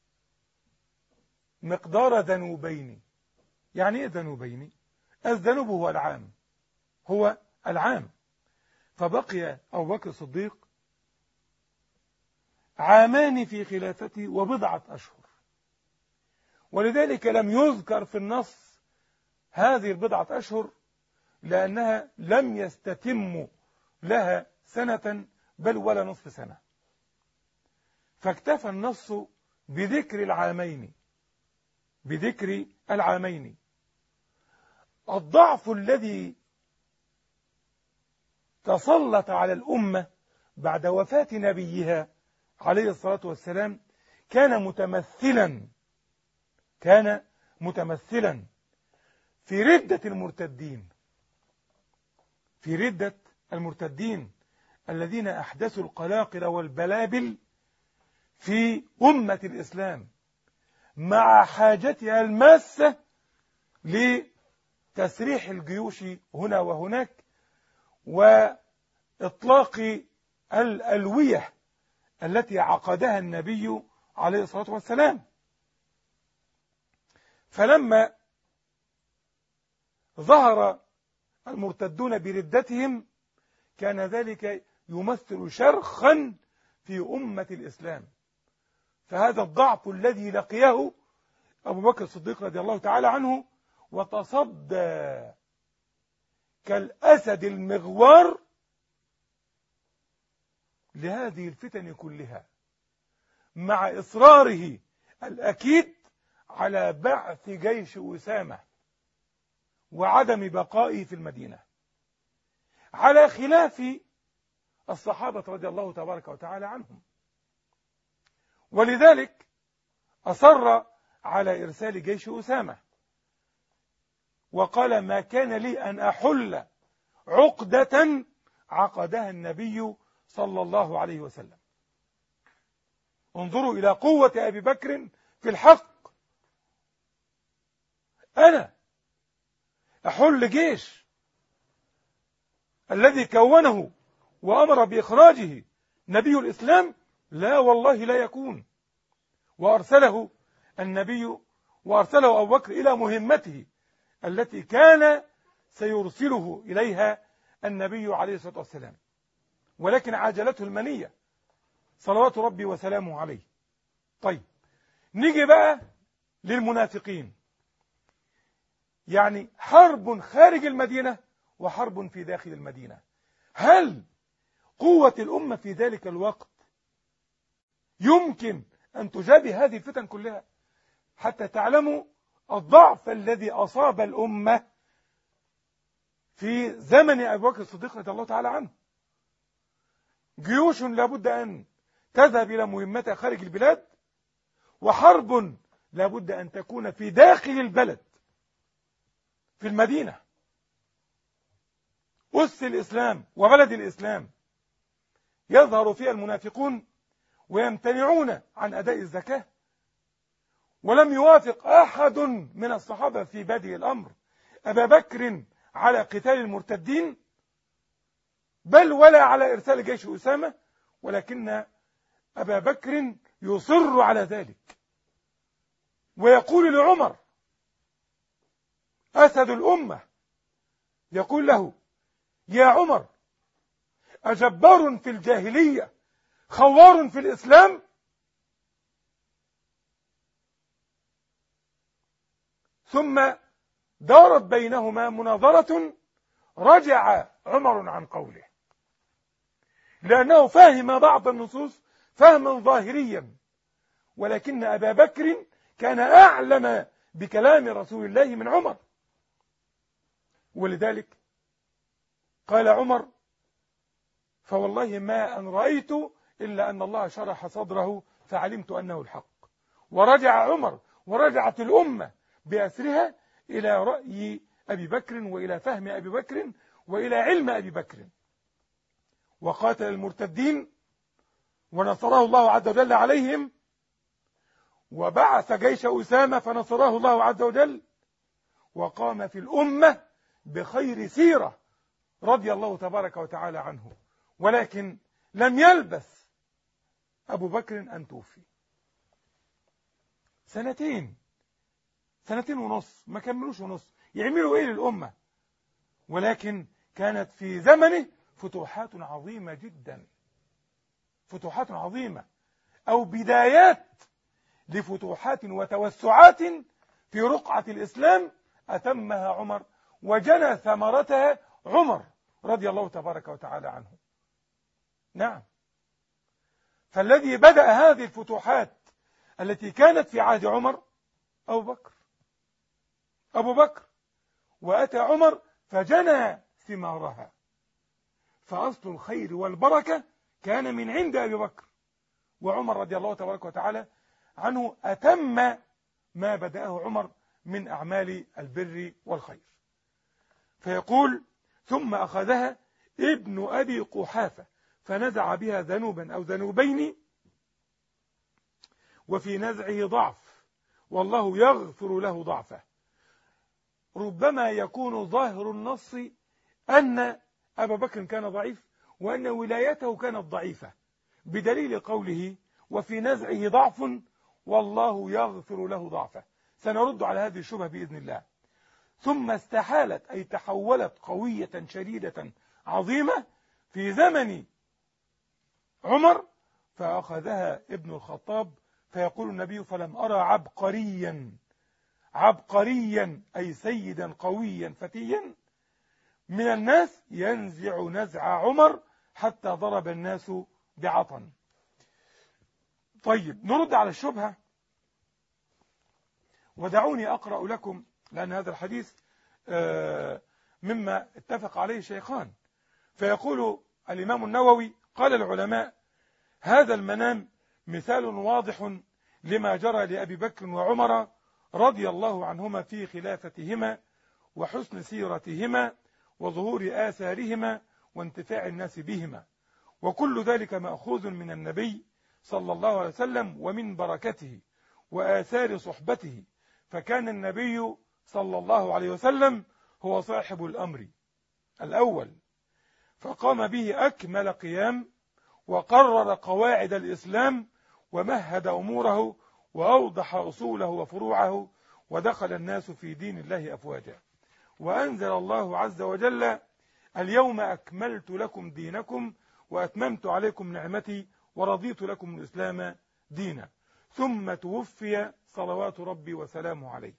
مقدار ذنوبين. يعني إيه ذنوبين؟ الذنوب هو العام. فبقي أبو بكر الصديق عامان في خلافته وبضعة أشهر، ولذلك لم يذكر في النص هذه البضعة أشهر، لأنها لم يستتم لها سنة بل ولا نصف سنة. فاكتفى النص بذكر العامين. الضعف الذي تسلط على الأمة بعد وفاة نبيها عليه الصلاة والسلام كان متمثلا في ردة المرتدين الذين أحدثوا القلاقل والبلابل في أمة الإسلام، مع حاجتها الماسة لتسريح الجيوش هنا وهناك وإطلاق الألوية التي عقدها النبي عليه الصلاة والسلام. فلما ظهر المرتدون بردتهم كان ذلك يمثل شرخا في أمة الإسلام. فهذا الضعف الذي لقيه أبو بكر الصديق رضي الله تعالى عنه، وتصدى كالأسد المغوار لهذه الفتن كلها، مع إصراره الأكيد على بعث جيش أسامة وعدم بقائه في المدينة، على خلاف الصحابة رضي الله تبارك وتعالى عنهم. ولذلك أصر على إرسال جيش أسامة، وقال: ما كان لي أن أحل عقدة عقدها النبي صلى الله عليه وسلم. انظروا إلى قوة أبي بكر في الحق. أنا أحل جيش الذي كونه وأمر بإخراجه نبي الإسلام؟ لا والله لا يكون. وأرسله أبو بكر إلى مهمته التي كان سيرسله إليها النبي عليه الصلاة والسلام، ولكن عاجلته المنية صلوات ربي وسلامه عليه. طيب، نيجي بقى للمنافقين. يعني حرب خارج المدينة وحرب في داخل المدينة. هل قوة الأمة في ذلك الوقت يمكن أن تجابه هذه الفتن كلها؟ حتى تعلموا الضعف الذي أصاب الأمة في زمن أبي بكر الصديق رضي الله تعالى عنه. جيوش لابد أن تذهب إلى مهمتها خارج البلاد، وحرب لابد أن تكون في داخل البلد، في المدينة، أس الإسلام وبلد الإسلام. يظهر فيها المنافقون ويمتنعون عن أداء الزكاة، ولم يوافق أحد من الصحابة في بادئ الأمر أبا بكر على قتال المرتدين، بل ولا على إرسال جيش أسامة، ولكن أبا بكر يصر على ذلك، ويقول لعمر أسد الأمة، يقول له: يا عمر، أجبار في الجاهلية خوار في الإسلام؟ ثم دارت بينهما مناظرة، رجع عمر عن قوله، لأنه فهم بعض النصوص فهما ظاهريا، ولكن أبا بكر كان أعلم بكلام رسول الله من عمر. ولذلك قال عمر: فوالله ما أن رأيت إلا أن الله شرح صدره فعلمت أنه الحق. ورجع عمر ورجعت الأمة بأسرها إلى رأي أبي بكر وإلى فهم أبي بكر وإلى علم أبي بكر، وقاتل المرتدين ونصره الله عز وجل عليهم، وبعث جيش أسامة فنصره الله عز وجل، وقام في الأمة بخير سيرة رضي الله تبارك وتعالى عنه. ولكن لم يلبث أبو بكر أن توفي. سنتين ونص، ما كملوش ونص، يعملوا إيه للأمة؟ ولكن كانت في زمنه فتوحات عظيمة جدا، فتوحات عظيمة، أو بدايات لفتوحات وتوسعات في رقعة الإسلام أتمها عمر، وجنى ثمرتها عمر رضي الله تبارك وتعالى عنه. نعم، فالذي بدأ هذه الفتوحات التي كانت في عهد عمر أبو بكر، وأتى عمر فجنى ثمارها. فأصل الخير والبركة كان من عند أبي بكر، وعمر رضي الله تبارك وتعالى عنه أتم ما بدأه عمر من أعمال البر والخير. فيقول: ثم أخذها ابن أبي قحافة فنزع بها ذنوبا أو ذنوبين، وفي نزعه ضعف والله يغفر له ضعفه. ربما يكون ظاهر النص أن أبا بكر كان ضعيف، وأن ولايته كانت ضعيفة، بدليل قوله: وفي نزعه ضعف والله يغفر له ضعفه. سنرد على هذه الشبهة بإذن الله. ثم استحالت أي تحولت قوية شديدة عظيمة في زمن عمر، فأخذها ابن الخطاب. فيقول النبي: فلم أرى عبقريا أي سيدا قويا فتيا من الناس ينزع نزع عمر حتى ضرب الناس بعطن. طيب، نرد على الشبهة، ودعوني أقرأ لكم لأن هذا الحديث مما اتفق عليه الشيخان. فيقول الإمام النووي: قال العلماء: هذا المنام مثال واضح لما جرى لأبي بكر وعمر رضي الله عنهما في خلافتهما وحسن سيرتهما وظهور آثارهما وانتفاع الناس بهما، وكل ذلك مأخوذ من النبي صلى الله عليه وسلم ومن بركته وآثار صحبته، فكان النبي صلى الله عليه وسلم هو صاحب الأمر الأول، فقام به أكمل قيام، وقرر قواعد الإسلام ومهد أموره وأوضح أصوله وفروعه، ودخل الناس في دين الله أفواجا. وأنزل الله عز وجل: اليوم أكملت لكم دينكم وأتممت عليكم نعمتي ورضيت لكم الإسلام دينا. ثم توفي صلوات ربي وسلامه عليه.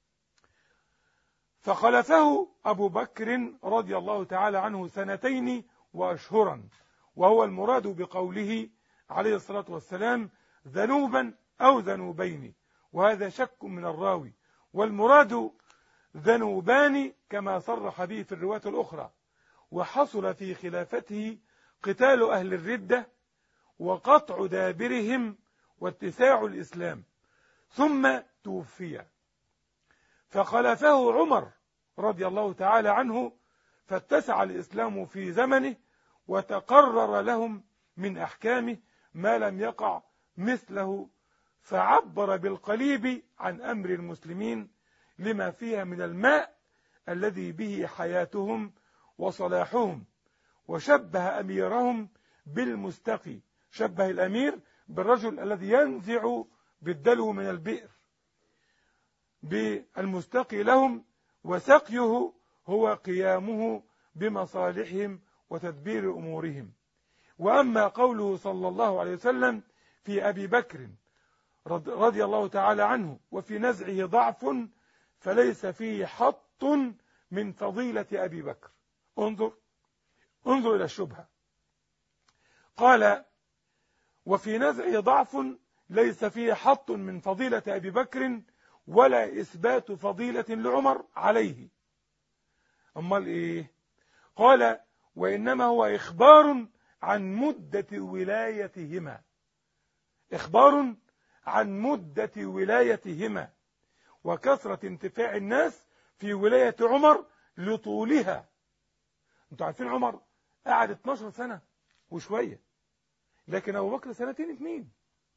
فخلفه أبو بكر رضي الله تعالى عنه 2 وأشهرا، وهو المراد بقوله عليه الصلاة والسلام: ذنوبا أو ذنوبين، وهذا شك من الراوي، والمراد ذنوبان كما صرح به في الرواية الأخرى. وحصل في خلافته قتال أهل الردة وقطع دابرهم واتساع الإسلام، ثم توفي. فخلفه عمر رضي الله تعالى عنه، فاتسع الإسلام في زمنه وتقرر لهم من أحكامه ما لم يقع مثله، فعبر بالقليب عن أمر المسلمين لما فيها من الماء الذي به حياتهم وصلاحهم، وشبه أميرهم بالمستقي، شبه الأمير بالرجل الذي ينزع بالدلو من البئر، بالمستقي لهم، وسقيه هو قيامه بمصالحهم وتدبير أمورهم. وأما قوله صلى الله عليه وسلم في أبي بكر رضي الله تعالى عنه: وفي نزعه ضعف، فليس فيه حط من فضيلة أبي بكر. انظر إلى الشبهة. قال: وفي نزعه ضعف ليس فيه حط من فضيلة أبي بكر ولا إثبات فضيلة لعمر عليه. أمال إيه؟ قال: وإنما هو إخبار عن مدة ولايتهما، إخبار عن مدة ولايتهما وكثرة انتفاع الناس في ولاية عمر لطولها. انتوا عارفين عمر قعد 12 سنة وشوية، لكن أبو بكر 2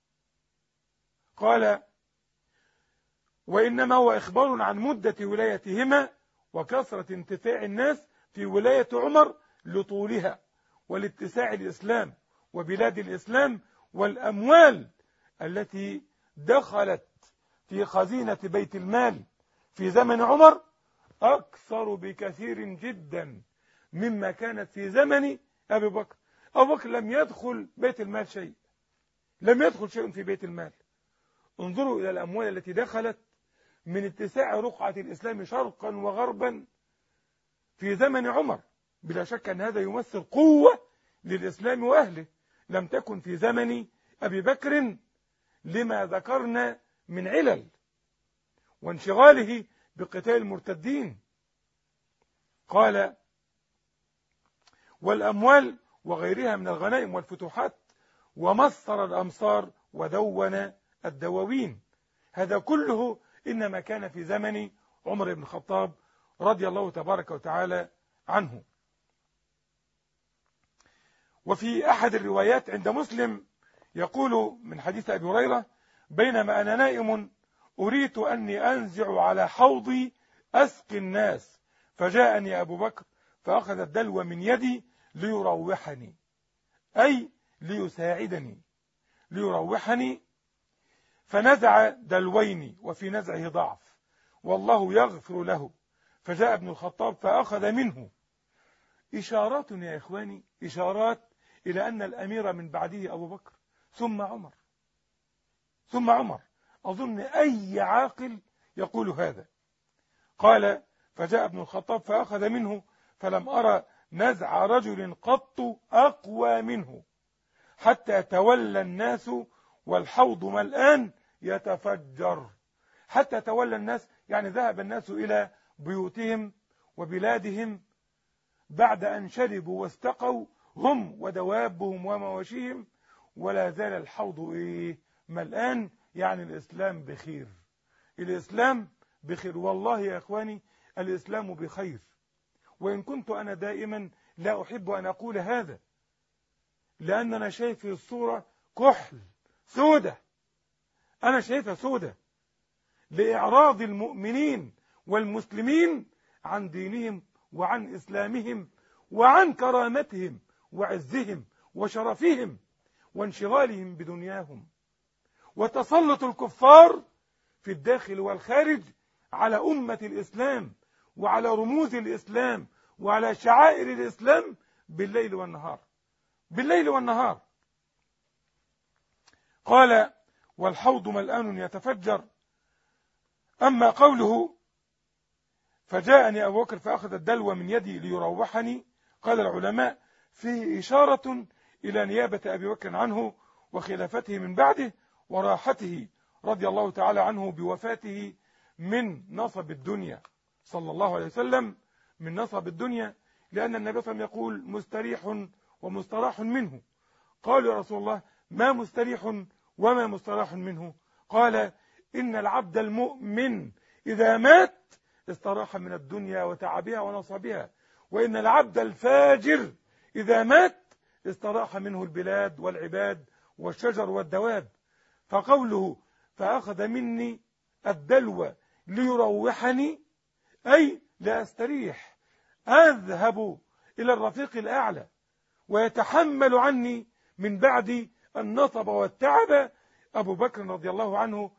قال: وإنما هو إخبار عن مدة ولايتهما وكثرة انتفاع الناس في ولاية عمر لطولها ولاتساع الإسلام وبلاد الإسلام، والأموال التي دخلت في خزينة بيت المال في زمن عمر أكثر بكثير جدا مما كانت في زمن أبي بكر. أبو بكر لم يدخل بيت المال شيء، لم يدخل شيء في بيت المال. انظروا إلى الأموال التي دخلت من اتساع رقعة الإسلام شرقا وغربا في زمن عمر. بلا شك أن هذا يمثل قوة للإسلام وأهله لم تكن في زمن أبي بكر، لما ذكرنا من علل وانشغاله بقتال المرتدين. قال: والأموال وغيرها من الغنائم والفتوحات، ومصر الأمصار ودون الدواوين. هذا كله إنما كان في زمن عمر بن الخطاب رضي الله تبارك وتعالى عنه. وفي أحد الروايات عند مسلم يقول من حديث أبي هريرة: بينما أنا نائم أريد أني أنزع على حوضي أسقي الناس، فجاءني أبو بكر فأخذ الدلو من يدي ليروحني، أي ليساعدني، ليروحني، فنزع دلوين وفي نزعه ضعف والله يغفر له، فجاء ابن الخطاب فأخذ منه. إشارات يا إخواني، إشارات إلى أن الأمير من بعده أبو بكر ثم عمر ثم عمر. أظن أي عاقل يقول هذا. قال فجاء ابن الخطاب فأخذ منه فلم أرى نزع رجل قط أقوى منه حتى تولى الناس والحوض ملآن يتفجر. حتى تولى الناس يعني ذهب الناس إلى بيوتهم وبلادهم بعد أن شربوا واستقوا هم ودوابهم ومواشيهم، ولا زال الحوض ملآن. يعني الإسلام بخير، الإسلام بخير. والله يا إخواني الإسلام بخير، وإن كنت أنا دائما لا أحب أن أقول هذا، لأن أنا شايف الصورة كحل سودة، أنا شايفها سودة لإعراض المؤمنين والمسلمين عن دينهم وعن إسلامهم وعن كرامتهم وعزهم وشرفهم وانشغالهم بدنياهم، وتسلط الكفار في الداخل والخارج على أمة الإسلام وعلى رموز الإسلام وعلى شعائر الإسلام بالليل والنهار، بالليل والنهار. قال والحوض ملآن يتفجر. أما قوله فجاءني أبو بكر فأخذ الدلو من يدي ليروحني، قال العلماء فيه إشارة إلى نيابة أبي بكر عنه وخلافته من بعده وراحته رضي الله تعالى عنه بوفاته من نصب الدنيا صلى الله عليه وسلم، من نصب الدنيا، لأن النبي صلى الله عليه وسلم يقول مستريح ومستراح منه. قالوا يا رسول الله ما مستريح وما مستراح منه؟ قال إن العبد المؤمن إذا مات استراح من الدنيا وتعبها ونصبها، وإن العبد الفاجر إذا مات استراح منه البلاد والعباد والشجر والدواب. فقوله فأخذ مني الدلو ليروحني أي لأستريح، أذهب إلى الرفيق الأعلى ويتحمل عني من بعد النصب والتعب أبو بكر رضي الله عنه،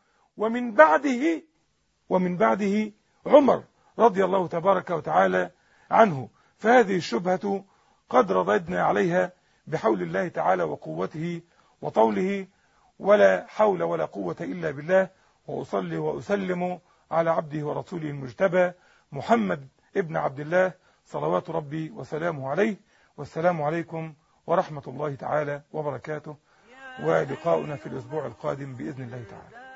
ومن بعده عمر رضي الله تبارك وتعالى عنه. فهذه الشبهة قد رددنا عليها بحول الله تعالى وقوته وطوله، ولا حول ولا قوة إلا بالله. وأصلي وأسلم على عبده ورسوله المجتبى محمد ابن عبد الله صلوات ربي وسلامه عليه. والسلام عليكم ورحمة الله تعالى وبركاته، ولقاؤنا في الأسبوع القادم بإذن الله تعالى.